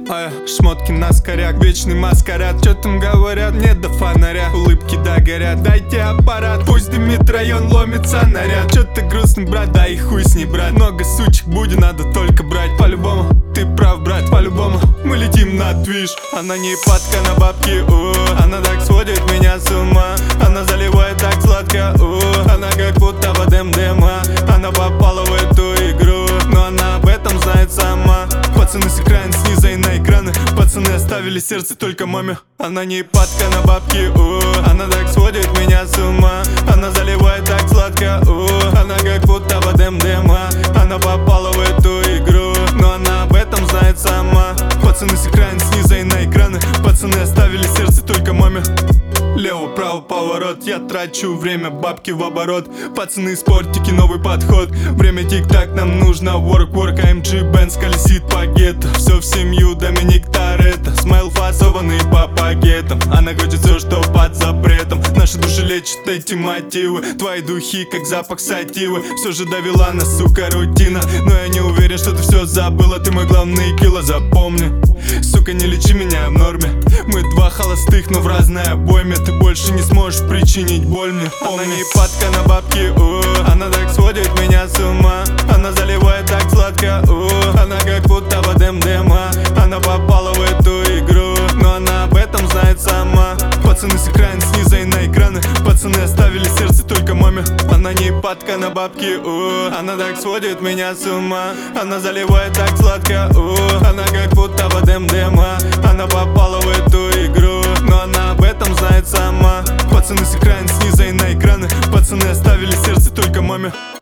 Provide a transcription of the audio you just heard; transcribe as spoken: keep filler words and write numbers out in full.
А я шмотки на скоряк, вечный маскарад. Чё там говорят, нет до фонаря. Улыбки да горят, дайте аппарат. Пусть дымит район, ломится наряд. Чё ты грустный, брат, да и хуй с ней, брат. Много сучек будет, надо только брать. По-любому, ты прав, брат, по-любому. Мы летим на движ. Она не падка на бабки, о. Она так сводит меня с ума. Она заливает так сладко, о. Она как будто под эм дэ эм а. Она попала в эту игру, но она об этом знает сама. Пацаны с экрана, снизу и на экраны. Пацаны оставили сердце только маме. Она не падка на бабки, о. Она так сводит меня с ума. Она заливает так сладко, о. Она как будто под эм дэ эм а. Она попала в эту игру, но она об этом знает сама. Пацаны с экрана, снизу и на экраны. Пацаны оставили сердце только маме. Лево-право поворот, я трачу время, бабки в оборот. Пацаны, спортики, новый подход. Время тик-так, нам нужно work-work. а эм джи Benz колесит по гетто. Все в семью, Доминик Торетто. Смайл фасованный по пакетам. Она хочет все, что под запретом. Наши души лечат эти мотивы. Твои духи, как запах сативы. Все же довела нас, сука, рутина. Но я не уверен, что ты все забыла. Ты мой главный кило, запомни. Сука, не лечи меня в норме. Мы два холостых, но в разной обойме. Ты больше не сможешь причинить боль мне. Она не падка на бабки, о. Она так сводит меня с ума. Она заливает так сладко, о. Она как будто под эм дэ эм а. Она попала в эту игру, но она об этом знает сама. Пацаны с экрана, снизу и на экраны. Пацаны оставили сердце только маме. Она не падка на бабки, о. Она так сводит меня с ума. Она заливает так сладко, о. Она как будто под эм дэ эм а. Она попала в эту игру, но она об этом знает сама. Пацаны с экрана, снизу и на экраны. Пацаны оставили сердце только маме.